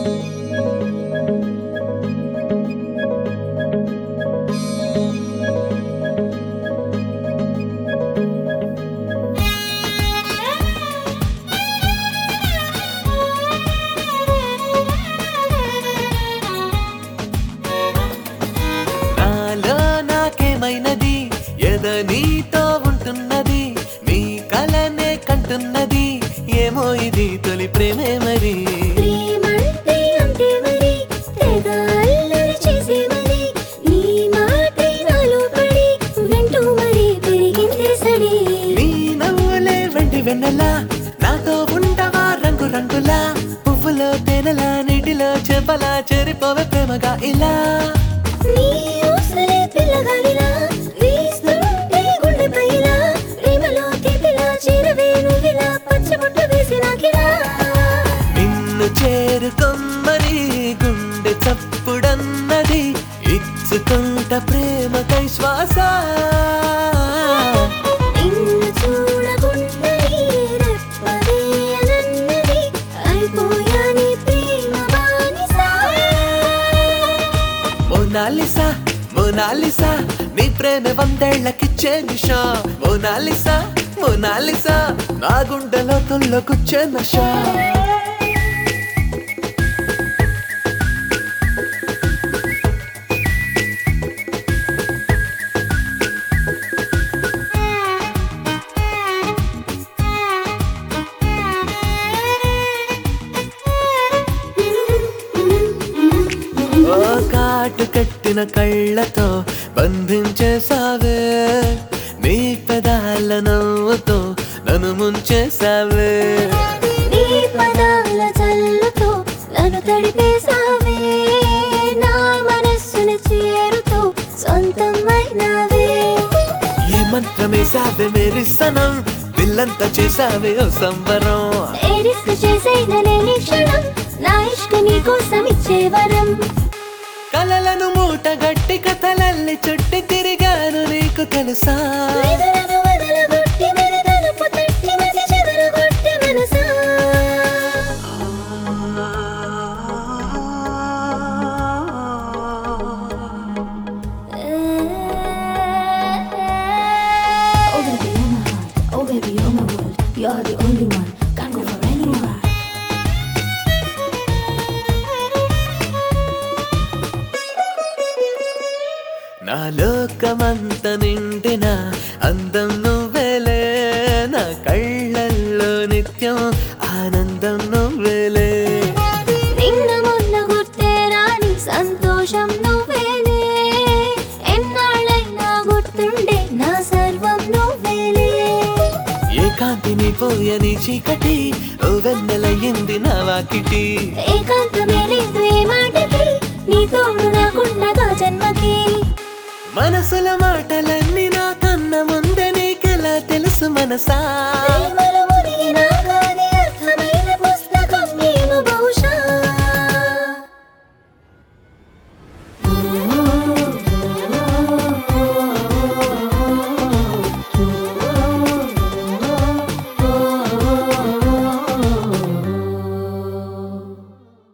నాలో నాకేమైనది ఎద నీతో ఉంటున్నది నీ కలనే కంటున్నది ఏమో ఇది తొలి ప్రేమే మరి ప్రేమంటే అంతే మరి తెగ అల్లరి చేసే మరి నీ మాటే నాలో పడి వింటూ మరి పెరిగిందే సడి నీ నవ్వులే వెండి వెన్నెలా నాతో ఉండవా రంగు రంగులా పువ్వులో తేనెలా నీటిలో చేపలా చేరిపోవే ప్రేమగా ఇలా నీ ఊసలే పిల్లగాలిలా వీస్తుంటే గుండెపైలా ప్రేమలో తీపిలా చేరవే నువ్విలా పచ్చబొట్టు వేసి నాకిలా నిన్ను చేరుకొమ్మని గుండె చప్పుడన్నది ఇచ్చుకుంట ప్రేమకై శ్వాస నిన్ను చూడకుండని రెప్పవేయనన్నది అయిపోయా నీ ప్రేమ బానిసా మోనాలిసా మోనాలిసా నీ ప్రేమ వందేళ్లకిచ్చే నిషా మోనాలిసా మోనాలిసా నా గుండెలో తుల్లోకొచ్చే నషా ఓ కాటు కట్టిన కళ్ళతో బంధించేసావే నీ పెదాల నవ్వుతో నన్ను ముంచేసావే నీ పదాల చల్లుతో నన్ను తడిపేసావే నా మనస్సును చేరుతూ సొంతమైనవే ఏ మంత్రమేసావే మెరిసనం దిల్లంతా చేసావే ఓ సంబరం ఏ రిస్క్ చేసైనా లేని క్షణం నా ఇష్క నీ కోసం ఇచ్చే వరం కలలను మూట గట్టి కథలల్లి చుట్టి తిరిగాను నీకు తెలుసా వెదలను వదలగొట్టి వెదలకు తట్టి మసి చెదరగొట్టి మనసా Oh baby, you're my heart. Oh baby, you're my world. You're the only one. Can't go for anyone. నా లోకమంత నిండిన అందం నువ్వేలే నా కళ్ళల్లో నిత్యం ఆనందం నువ్వేలే నిన్న మొన్న గుర్తే రాని సంతోషం నువ్వేలే ఎన్నాళ్ళైనా గుర్తుండే నా సర్వం నువ్వేలే ఏకాంతిని పోయని చీకటి ఓ వెన్నెలయ్యింది నా వాకిటి ఏకాంతమే లేదు ఏ మాటకి నీ తోడు నాకున్నగా జన్మకి మనసుల మాటలన్నీ నా కన్న ముందే నీకెలా తెలుసు మనసా ప్రేమ